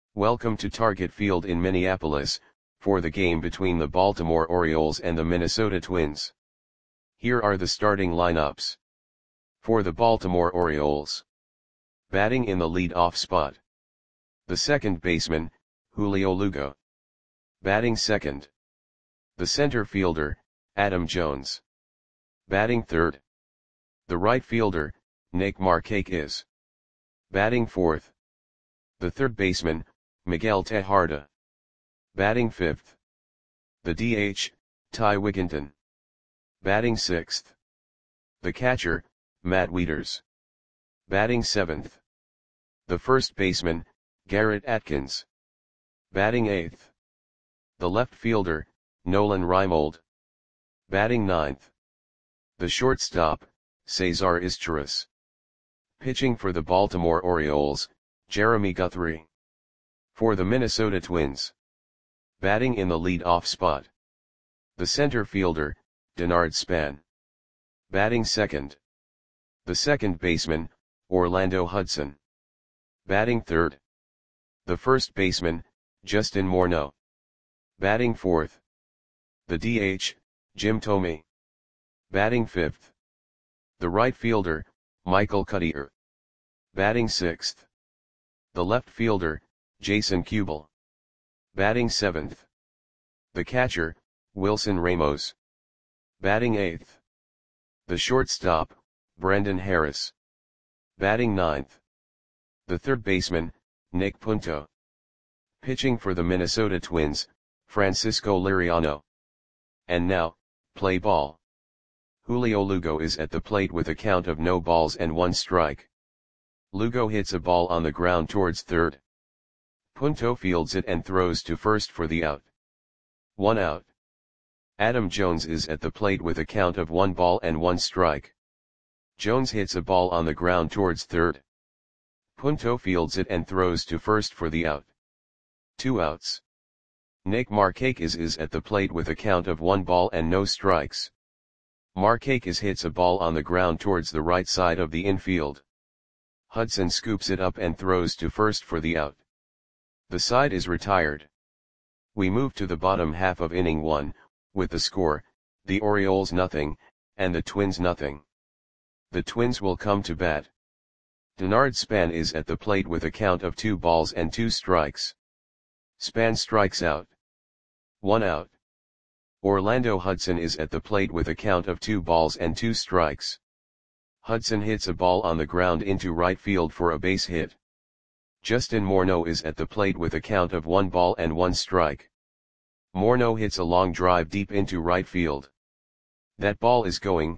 Welcome to Target Field in Minneapolis, for the game between the Baltimore Orioles and the Minnesota Twins. Here are the starting lineups. For the Baltimore Orioles. Batting in the lead-off spot. The second baseman, Julio Lugo. Batting second. The center fielder, Adam Jones. Batting third. The right fielder, Nick Markakis. Batting fourth. The third baseman, Miguel Tejada. Batting fifth. The DH, Ty Wigginton. Batting sixth. The catcher, Matt Wieters. Batting seventh. The first baseman, Garrett Atkins. Batting eighth. The left fielder, Nolan Reimold. Batting ninth. The shortstop, Cesar Izturis. Pitching for the Baltimore Orioles, Jeremy Guthrie. For the Minnesota Twins. Batting in the lead-off spot. The center fielder, Denard Span. Batting second. The second baseman, Orlando Hudson. Batting third. The first baseman, Justin Morneau. Batting fourth. The DH, Jim Thome. Batting fifth. The right fielder, Michael Cuddyer. Batting sixth. The left fielder, Jason Kubel. Batting seventh. The catcher, Wilson Ramos. Batting eighth. The shortstop, Brendan Harris. Batting ninth. The third baseman, Nick Punto. Pitching for the Minnesota Twins, Francisco Liriano. And now, play ball. Julio Lugo is at the plate with a count of no balls and one strike. Lugo hits a ball on the ground towards third. Punto fields it and throws to first for the out. 1 out. Adam Jones is at the plate with a count of 1 ball and 1 strike. Jones hits a ball on the ground towards third. Punto fields it and throws to first for the out. 2 outs. Nick Markakis is at the plate with a count of 1 ball and no strikes. Markakis hits a ball on the ground towards the right side of the infield. Hudson scoops it up and throws to first for the out. The side is retired. We move to the bottom half of inning 1, with the score, the Orioles nothing, and the Twins nothing. The Twins will come to bat. Denard Span is at the plate with a count of 2 balls and 2 strikes. Span strikes out. 1 out. Orlando Hudson is at the plate with a count of 2 balls and 2 strikes. Hudson hits a ball on the ground into right field for a base hit. Justin Morneau is at the plate with a count of 1 ball and 1 strike. Morneau hits a long drive deep into right field. That ball is gone.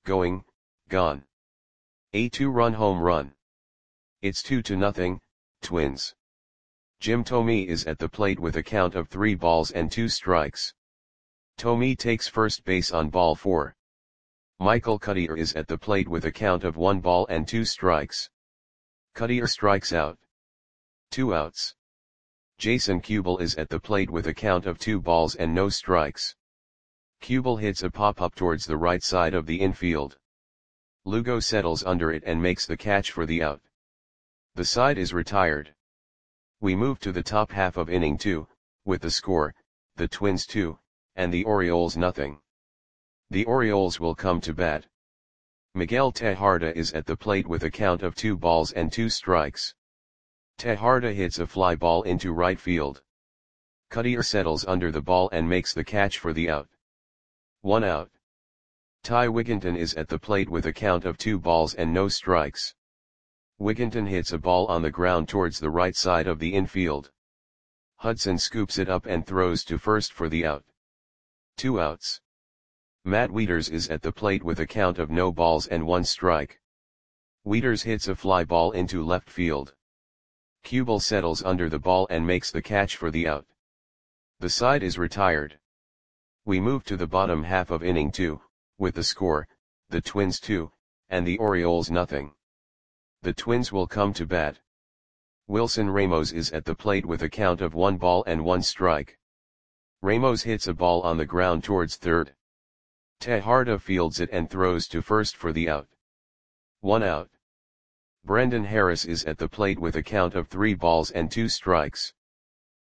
A 2-run home run. It's 2-0, Twins. Jim Thome is at the plate with a count of 3 balls and 2 strikes. Thome takes first base on ball 4. Michael Cuddyer is at the plate with a count of 1 ball and 2 strikes. Cuddyer strikes out. 2 outs. Jason Kubel is at the plate with a count of 2 balls and no strikes. Kubel hits a pop-up towards the right side of the infield. Lugo settles under it and makes the catch for the out. The side is retired. We move to the top half of inning 2, with the score, the Twins 2, and the Orioles nothing. The Orioles will come to bat. Miguel Tejada is at the plate with a count of 2 balls and 2 strikes. Tejada hits a fly ball into right field. Cuddyer settles under the ball and makes the catch for the out. 1 out. Ty Wigginton is at the plate with a count of 2 balls and no strikes. Wigginton hits a ball on the ground towards the right side of the infield. Hudson scoops it up and throws to first for the out. 2 outs. Matt Wieters is at the plate with a count of no balls and 1 strike. Wieters hits a fly ball into left field. Kubel settles under the ball and makes the catch for the out. The side is retired. We move to the bottom half of inning 2, with the score, the Twins 2, and the Orioles nothing. The Twins will come to bat. Wilson Ramos is at the plate with a count of 1 ball and 1 strike. Ramos hits a ball on the ground towards third. Tejada fields it and throws to first for the out. 1 out. Brendan Harris is at the plate with a count of 3 balls and 2 strikes.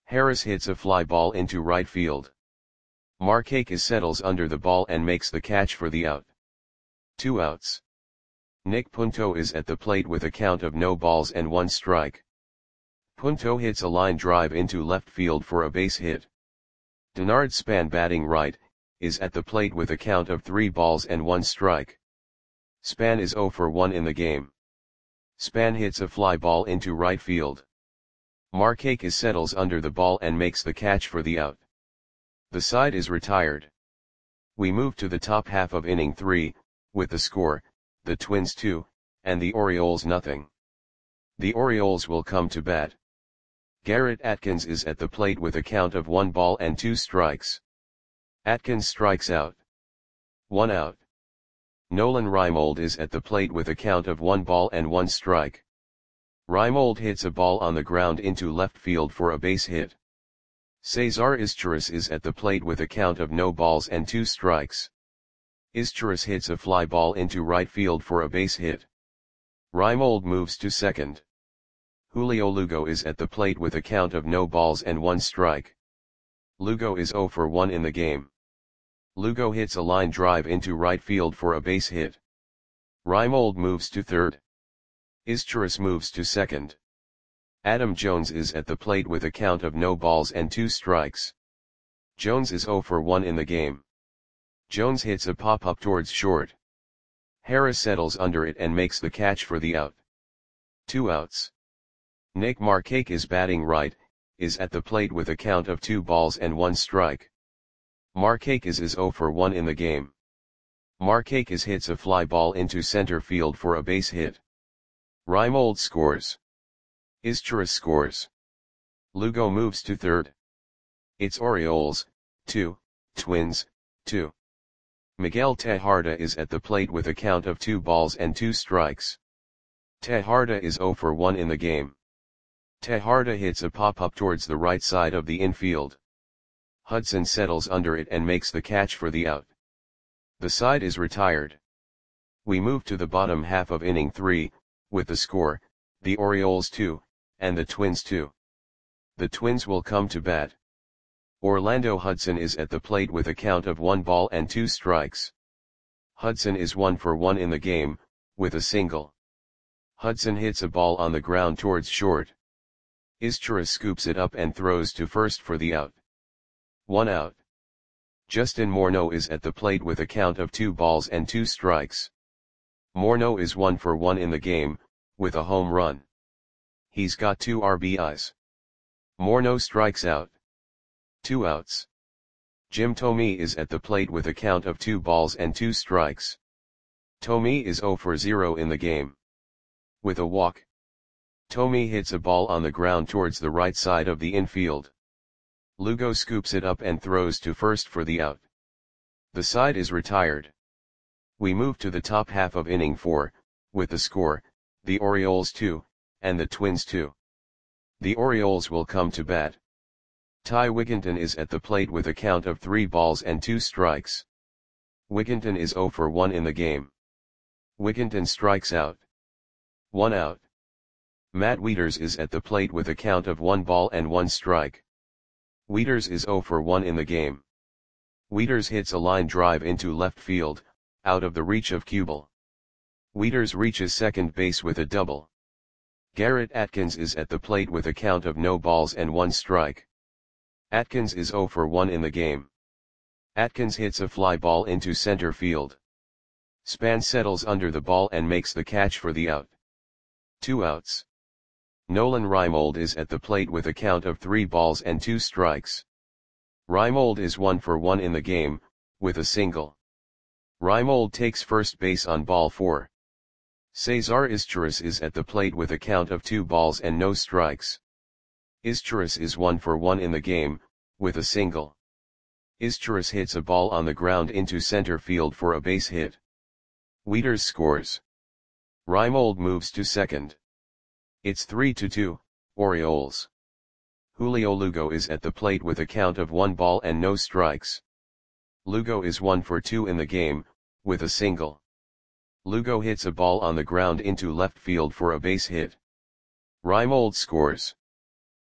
Harris hits a fly ball into right field. Markakis settles under the ball and makes the catch for the out. 2 outs. Nick Punto is at the plate with a count of no balls and 1 strike. Punto hits a line drive into left field for a base hit. Denard Span, batting right, is at the plate with a count of 3 balls and 1 strike. Span is 0 for 1 in the game. Span hits a fly ball into right field. Markakis settles under the ball and makes the catch for the out. The side is retired. We move to the top half of inning 3, with the score, the Twins 2, and the Orioles nothing. The Orioles will come to bat. Garrett Atkins is at the plate with a count of 1 ball and 2 strikes. Atkins strikes out. 1 out. Nolan Reimold is at the plate with a count of 1 ball and 1 strike. Reimold hits a ball on the ground into left field for a base hit. Cesar Izturis is at the plate with a count of no balls and 2 strikes. Izturis hits a fly ball into right field for a base hit. Reimold moves to second. Julio Lugo is at the plate with a count of no balls and 1 strike. Lugo is 0 for 1 in the game. Lugo hits a line drive into right field for a base hit. Reimold moves to third. Izturis moves to second. Adam Jones is at the plate with a count of no balls and 2 strikes. Jones is 0 for 1 in the game. Jones hits a pop-up towards short. Harris settles under it and makes the catch for the out. 2 outs. Nick Markakis, batting right, is at the plate with a count of 2 balls and 1 strike. Markakis is 0 for 1 in the game. Markakis hits a fly ball into center field for a base hit. Reimold scores. Izturis scores. Lugo moves to third. It's Orioles, 2, Twins, 2. Miguel Tejada is at the plate with a count of 2 balls and 2 strikes. Tejada is 0 for 1 in the game. Tejada hits a pop-up towards the right side of the infield. Hudson settles under it and makes the catch for the out. The side is retired. We move to the bottom half of inning 3, with the score, the Orioles 2, and the Twins 2. The Twins will come to bat. Orlando Hudson is at the plate with a count of 1 ball and 2 strikes. Hudson is 1 for 1 in the game, with a single. Hudson hits a ball on the ground towards short. Izturis scoops it up and throws to first for the out. 1 out. Justin Morneau is at the plate with a count of 2 balls and 2 strikes. Morneau is 1 for 1 in the game, with a home run. He's got 2 RBIs. Morneau strikes out. 2 outs. Jim Thome is at the plate with a count of 2 balls and 2 strikes. Thome is 0 for 0 in the game. With a walk. Thome hits a ball on the ground towards the right side of the infield. Lugo scoops it up and throws to first for the out. The side is retired. We move to the top half of inning 4, with the score, the Orioles 2, and the Twins 2. The Orioles will come to bat. Ty Wigginton is at the plate with a count of 3 balls and 2 strikes. Wigginton is 0 for 1 in the game. Wigginton strikes out. 1 out. Matt Wieters is at the plate with a count of 1 ball and 1 strike. Wieters is 0 for 1 in the game. Wieters hits a line drive into left field, out of the reach of Kubel. Wieters reaches second base with a double. Garrett Atkins is at the plate with a count of no balls and 1 strike. Atkins is 0 for 1 in the game. Atkins hits a fly ball into center field. Span settles under the ball and makes the catch for the out. 2 outs. Nolan Reimold is at the plate with a count of 3 balls and 2 strikes. Reimold is 1 for 1 in the game, with a single. Reimold takes first base on ball 4. Cesar Izturis is at the plate with a count of 2 balls and no strikes. Izturis is 1 for 1 in the game, with a single. Izturis hits a ball on the ground into center field for a base hit. Wieters scores. Reimold moves to second. It's 3-2, Orioles. Julio Lugo is at the plate with a count of 1 ball and no strikes. Lugo is 1 for 2 in the game, with a single. Lugo hits a ball on the ground into left field for a base hit. Reimold scores.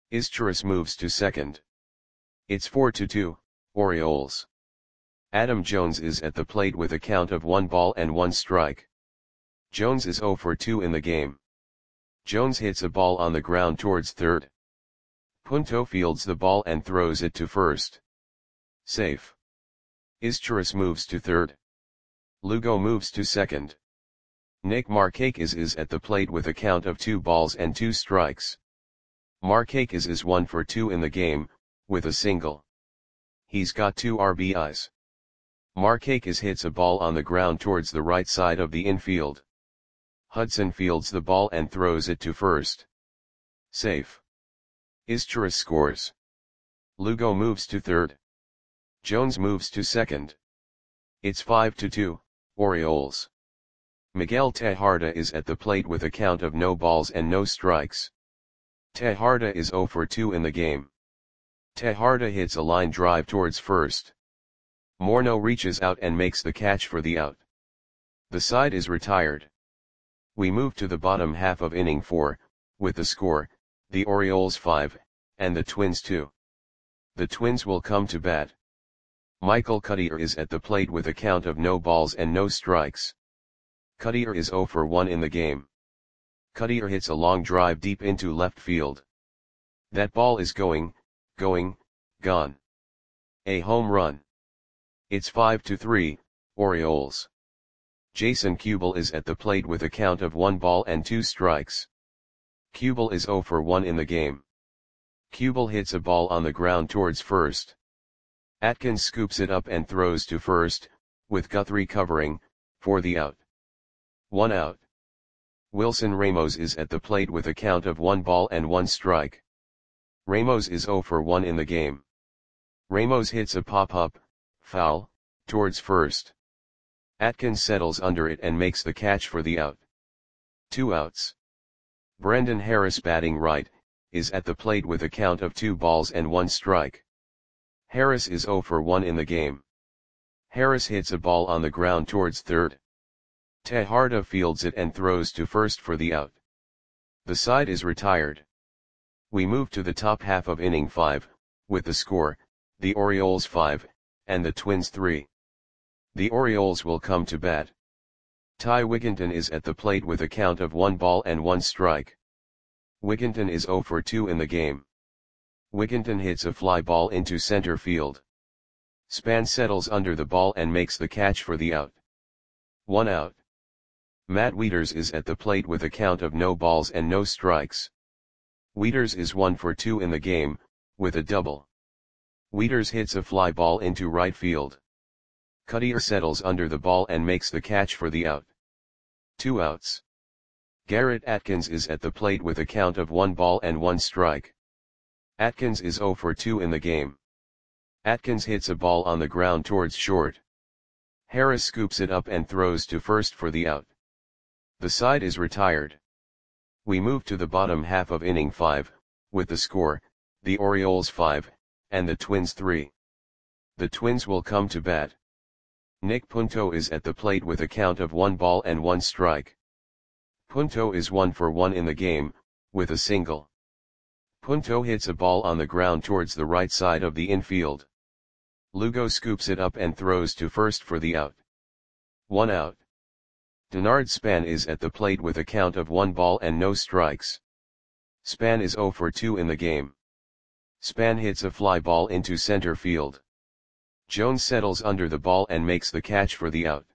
Izturis moves to second. It's 4-2, Orioles. Adam Jones is at the plate with a count of 1 ball and 1 strike. Jones is 0 for 2 in the game. Jones hits a ball on the ground towards third. Punto fields the ball and throws it to first. Safe. Izturis moves to third. Lugo moves to second. Nick Markakis is at the plate with a count of 2 balls and 2 strikes. Markakis is 1 for 2 in the game, with a single. He's got 2 RBIs. Markakis hits a ball on the ground towards the right side of the infield. Hudson fields the ball and throws it to first. Safe. Izturis scores. Lugo moves to third. Jones moves to second. It's 5-2, Orioles. Miguel Tejada is at the plate with a count of no balls and no strikes. Tejada is 0 for 2 in the game. Tejada hits a line drive towards first. Morneau reaches out and makes the catch for the out. The side is retired. We move to the bottom half of inning 4, with the score, the Orioles 5, and the Twins 2. The Twins will come to bat. Michael Cuddyer is at the plate with a count of no balls and no strikes. Cuddyer is 0 for 1 in the game. Cuddyer hits a long drive deep into left field. That ball is going, gone. A home run. It's 5-3, Orioles. Jason Kubel is at the plate with a count of 1 ball and 2 strikes. Kubel is 0 for 1 in the game. Kubel hits a ball on the ground towards first. Atkins scoops it up and throws to first, with Guthrie covering, for the out. 1 out. Wilson Ramos is at the plate with a count of 1 ball and 1 strike. Ramos is 0 for 1 in the game. Ramos hits a pop-up, foul, towards first. Atkins settles under it and makes the catch for the out. 2 outs. Brendan Harris, batting right, is at the plate with a count of 2 balls and 1 strike. Harris is 0 for 1 in the game. Harris hits a ball on the ground towards third. Tejada fields it and throws to first for the out. The side is retired. We move to the top half of inning 5, with the score, the Orioles 5, and the Twins 3. The Orioles will come to bat. Ty Wigginton is at the plate with a count of 1 ball and 1 strike. Wigginton is 0 for 2 in the game. Wigginton hits a fly ball into center field. Span settles under the ball and makes the catch for the out. 1 out. Matt Wieters is at the plate with a count of no balls and no strikes. Wieters is 1 for 2 in the game, with a double. Wieters hits a fly ball into right field. Cuddyer settles under the ball and makes the catch for the out. 2 outs. Garrett Atkins is at the plate with a count of 1 ball and 1 strike. Atkins is 0 for 2 in the game. Atkins hits a ball on the ground towards short. Harris scoops it up and throws to first for the out. The side is retired. We move to the bottom half of inning 5, with the score, the Orioles 5, and the Twins 3. The Twins will come to bat. Nick Punto is at the plate with a count of 1 ball and 1 strike. Punto is 1 for 1 in the game, with a single. Punto hits a ball on the ground towards the right side of the infield. Lugo scoops it up and throws to first for the out. 1 out. Denard Span is at the plate with a count of 1 ball and no strikes. Span is 0 for 2 in the game. Span hits a fly ball into center field. Jones settles under the ball and makes the catch for the out.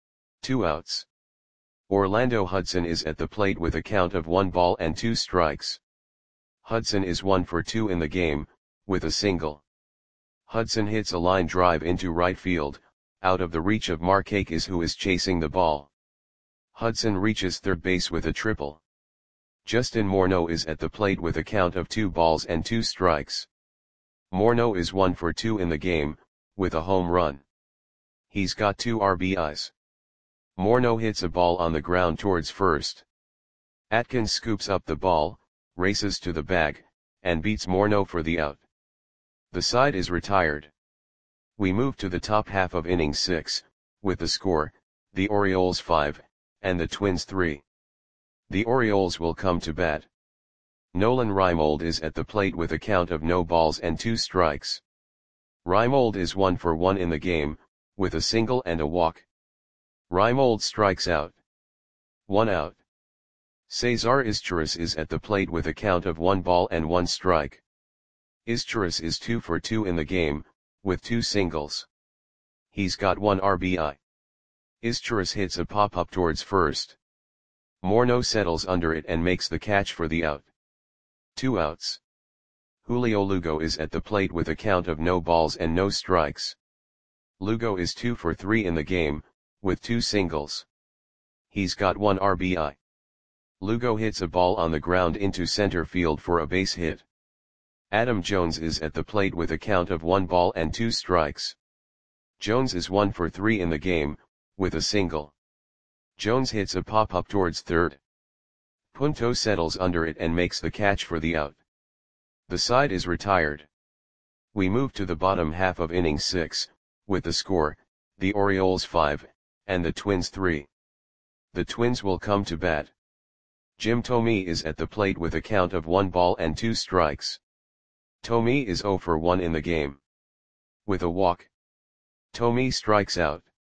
2 outs. Orlando Hudson is at the plate with a count of 1 ball and 2 strikes. Hudson is 1 for 2 in the game, with a single. Hudson hits a line drive into right field, out of the reach of Markakis, who is chasing the ball. Hudson reaches third base with a triple. Justin Morneau is at the plate with a count of 2 balls and 2 strikes. Morneau is 1 for 2 in the game, with a home run. He's got 2 RBIs. Morneau hits a ball on the ground towards first. Atkins scoops up the ball, races to the bag, and beats Morneau for the out. The side is retired. We move to the top half of inning 6, with the score, the Orioles 5, and the Twins 3. The Orioles will come to bat. Nolan Reimold is at the plate with a count of no balls and 2 strikes. Reimold is 1 for 1 in the game, with a single and a walk. Reimold strikes out. 1 out. Cesar Izturis is at the plate with a count of 1 ball and 1 strike. Izturis is 2 for 2 in the game, with 2 singles. He's got 1 RBI. Izturis hits a pop-up towards first. Morneau settles under it and makes the catch for the out. 2 outs. Julio Lugo is at the plate with a count of no balls and no strikes. Lugo is 2 for 3 in the game, with 2 singles. He's got 1 RBI. Lugo hits a ball on the ground into center field for a base hit. Adam Jones is at the plate with a count of 1 ball and 2 strikes. Jones is 1 for 3 in the game, with a single. Jones hits a pop-up towards third. Punto settles under it and makes the catch for the out. The side is retired. We move to the bottom half of inning 6, with the score, the Orioles 5, and the Twins 3. The Twins will come to bat. Jim Thome is at the plate with a count of 1 ball and 2 strikes. Thome is 0 for 1 in the game. With a walk. Thome strikes out.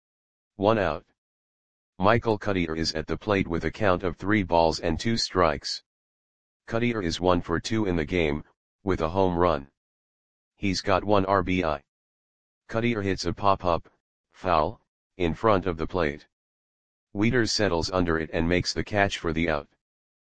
1 out. Michael Cuddyer is at the plate with a count of 3 balls and 2 strikes. Cuddyer is 1 for 2 in the game, with a home run. He's got 1 RBI. Cuddyer hits a pop-up, foul, in front of the plate. Wieters settles under it and makes the catch for the out.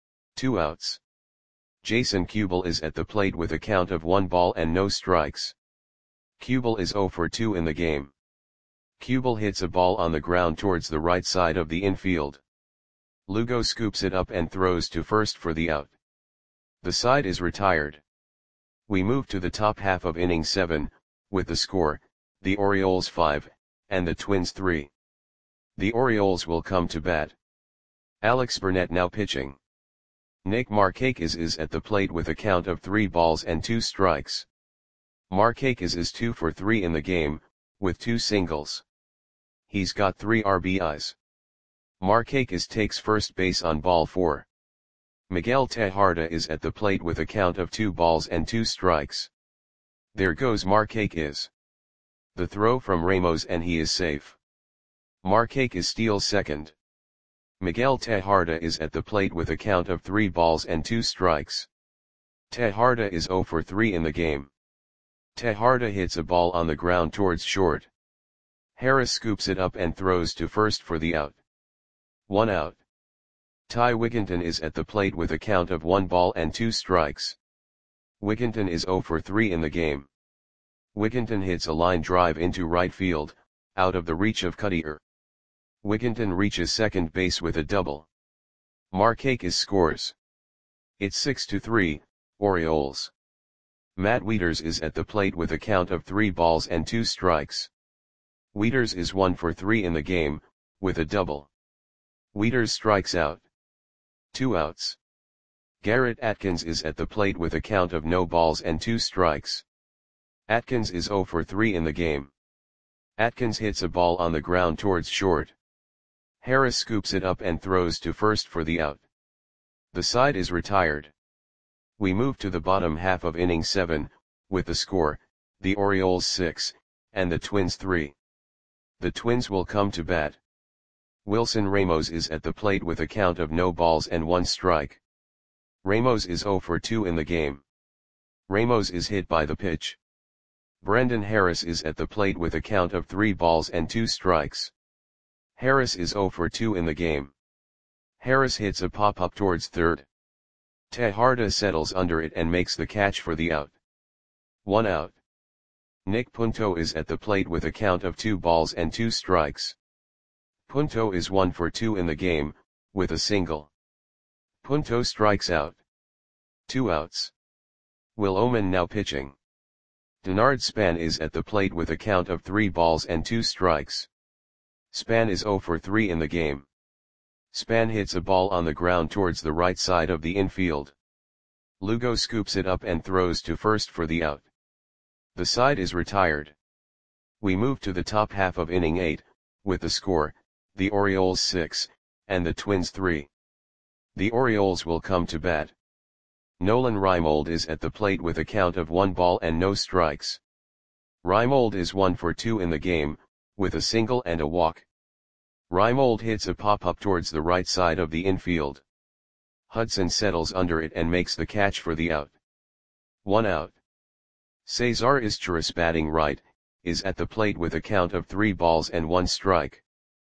2 outs. Jason Kubel is at the plate with a count of 1 ball and no strikes. Kubel is 0 for 2 in the game. Kubel hits a ball on the ground towards the right side of the infield. Lugo scoops it up and throws to first for the out. The side is retired. We move to the top half of inning 7, with the score, the Orioles 5, and the Twins 3. The Orioles will come to bat. Alex Burnett now pitching. Nick Markakis is at the plate with a count of 3 balls and 2 strikes. Markakis is 2 for 3 in the game, with 2 singles. He's got 3 RBIs. Markakis takes first base on ball 4. Miguel Tejada is at the plate with a count of 2 balls and 2 strikes. There goes Markakis. The throw from Ramos and he is safe. Markakis steals second. Miguel Tejada is at the plate with a count of 3 balls and 2 strikes. Tejada is 0 for 3 in the game. Tejada hits a ball on the ground towards short. Harris scoops it up and throws to first for the out. 1 out. Ty Wigginton is at the plate with a count of 1 ball and 2 strikes. Wigginton is 0 for 3 in the game. Wigginton hits a line drive into right field, out of the reach of Cuddyer. Wigginton reaches second base with a double. Markakis scores. It's 6-3, Orioles. Matt Wieters is at the plate with a count of 3 balls and 2 strikes. Wieters is 1 for 3 in the game, with a double. Wieters strikes out. 2 outs. Garrett Atkins is at the plate with a count of no balls and 2 strikes. Atkins is 0 for 3 in the game. Atkins hits a ball on the ground towards short. Harris scoops it up and throws to first for the out. The side is retired. We move to the bottom half of inning 7, with the score, the Orioles 6, and the Twins 3. The Twins will come to bat. Wilson Ramos is at the plate with a count of no balls and 1 strike. Ramos is 0 for 2 in the game. Ramos is hit by the pitch. Brendan Harris is at the plate with a count of 3 balls and 2 strikes. Harris is 0 for 2 in the game. Harris hits a pop-up towards third. Tejada settles under it and makes the catch for the out. 1 out. Nick Punto is at the plate with a count of 2 balls and 2 strikes. Punto is 1 for 2 in the game, with a single. Punto strikes out. 2 outs. Will Oman now pitching. Denard Span is at the plate with a count of 3 balls and 2 strikes. Span is 0 for 3 in the game. Span hits a ball on the ground towards the right side of the infield. Lugo scoops it up and throws to first for the out. The side is retired. We move to the top half of inning 8, with the score, the Orioles 6, and the Twins 3. The Orioles will come to bat. Nolan Reimold is at the plate with a count of 1 ball and no strikes. Reimold is 1 for 2 in the game, with a single and a walk. Reimold hits a pop-up towards the right side of the infield. Hudson settles under it and makes the catch for the out. 1 out. Cesar Izturis, batting right, is at the plate with a count of 3 balls and 1 strike.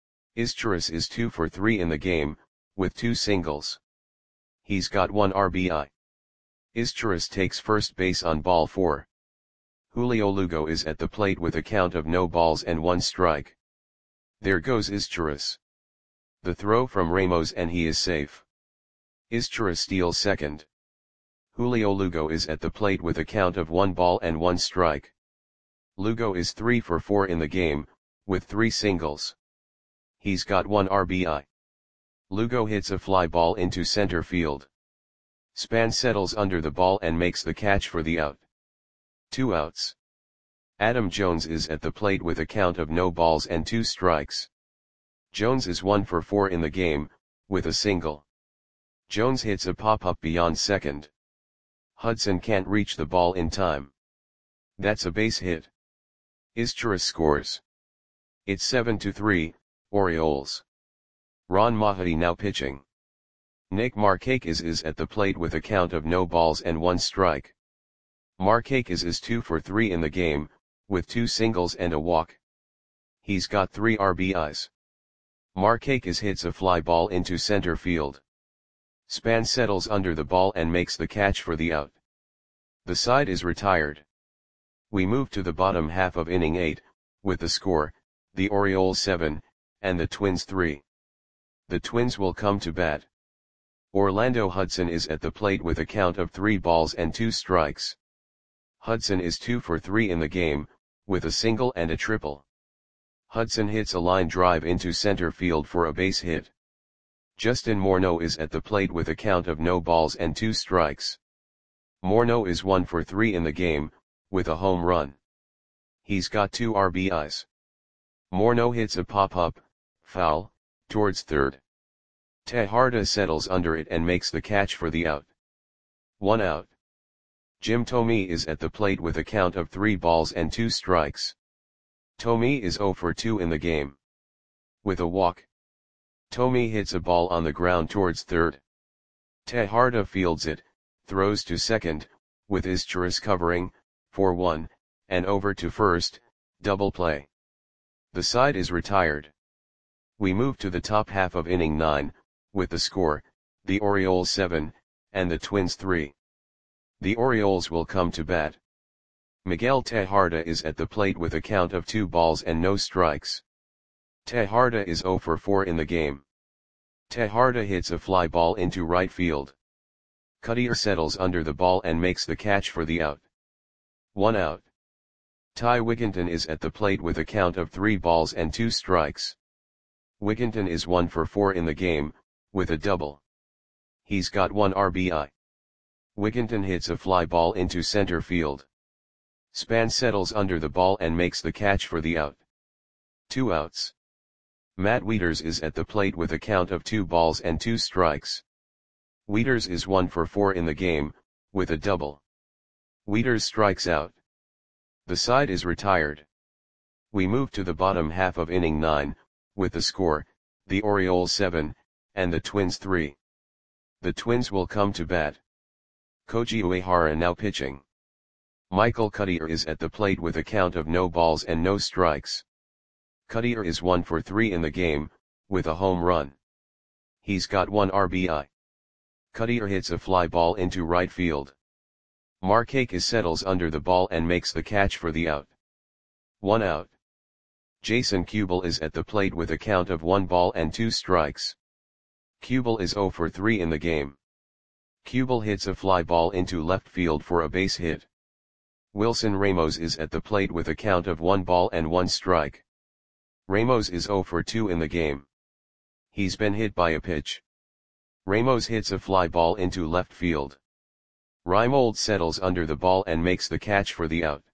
Izturis is 2 for 3 in the game, with 2 singles. He's got 1 RBI. Izturis takes first base on ball 4. Julio Lugo is at the plate with a count of no balls and 1 strike. There goes Izturis. The throw from Ramos and he is safe. Izturis steals second. Julio Lugo is at the plate with a count of 1 ball and 1 strike. Lugo is 3 for 4 in the game, with 3 singles. He's got 1 RBI. Lugo hits a fly ball into center field. Span settles under the ball and makes the catch for the out. 2 outs. Adam Jones is at the plate with a count of no balls and 2 strikes. Jones is 1 for 4 in the game, with a single. Jones hits a pop-up beyond second. Hudson can't reach the ball in time. That's a base hit. Izturis scores. It's 7-3, Orioles. Ron Mahdi now pitching. Nick Markakis is at the plate with a count of no balls and 1 strike. Markakis is 2 for 3 in the game, with 2 singles and a walk. He's got 3 RBIs. Markakis hits a fly ball into center field. Span settles under the ball and makes the catch for the out. The side is retired. We move to the bottom half of inning 8, with the score, the Orioles 7, and the Twins 3. The Twins will come to bat. Orlando Hudson is at the plate with a count of 3 balls and 2 strikes. Hudson is 2 for 3 in the game, with a single and a triple. Hudson hits a line drive into center field for a base hit. Justin Morneau is at the plate with a count of no balls and 2 strikes. Morneau is 1 for 3 in the game, with a home run. He's got 2 RBIs. Morneau hits a pop-up, foul, towards third. Tejada settles under it and makes the catch for the out. 1 out. Jim Thome is at the plate with a count of 3 balls and 2 strikes. Thome is 0 for 2 in the game. With a walk. Thome hits a ball on the ground towards third. Tejada fields it, throws to second, with Izturis covering, for 1, and over to first, double play. The side is retired. We move to the top half of inning 9, with the score, the Orioles 7, and the Twins 3. The Orioles will come to bat. Miguel Tejada is at the plate with a count of 2 balls and no strikes. Tejada is 0 for 4 in the game. Tejada hits a fly ball into right field. Cutter settles under the ball and makes the catch for the out. 1 out. Ty Wigginton is at the plate with a count of 3 balls and 2 strikes. Wigginton is 1 for 4 in the game, with a double. He's got 1 RBI. Wigginton hits a fly ball into center field. Span settles under the ball and makes the catch for the out. 2 outs. Matt Wieters is at the plate with a count of 2 balls and 2 strikes. Wieters is 1 for 4 in the game, with a double. Wieters strikes out. The side is retired. We move to the bottom half of inning 9, with the score, the Orioles 7, and the Twins 3. The Twins will come to bat. Koji Uehara now pitching. Michael Cutter is at the plate with a count of no balls and no strikes. Cutter is 1 for 3 in the game, with a home run. He's got 1 RBI. Cutter hits a fly ball into right field. Markakis settles under the ball and makes the catch for the out. 1 out. Jason Kubel is at the plate with a count of 1 ball and 2 strikes. Kubel is 0 for 3 in the game. Kubel hits a fly ball into left field for a base hit. Wilson Ramos is at the plate with a count of 1 ball and 1 strike. Ramos is 0 for 2 in the game. He's been hit by a pitch. Ramos hits a fly ball into left field. Reimold settles under the ball and makes the catch for the out.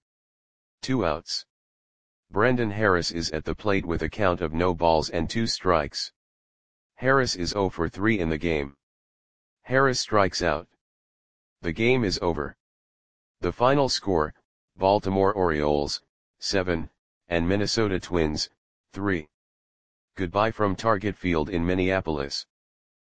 2 outs. Brendan Harris is at the plate with a count of no balls and 2 strikes. Harris is 0 for 3 in the game. Harris strikes out. The game is over. The final score, Baltimore Orioles, 7, and Minnesota Twins, 3. Goodbye from Target Field in Minneapolis.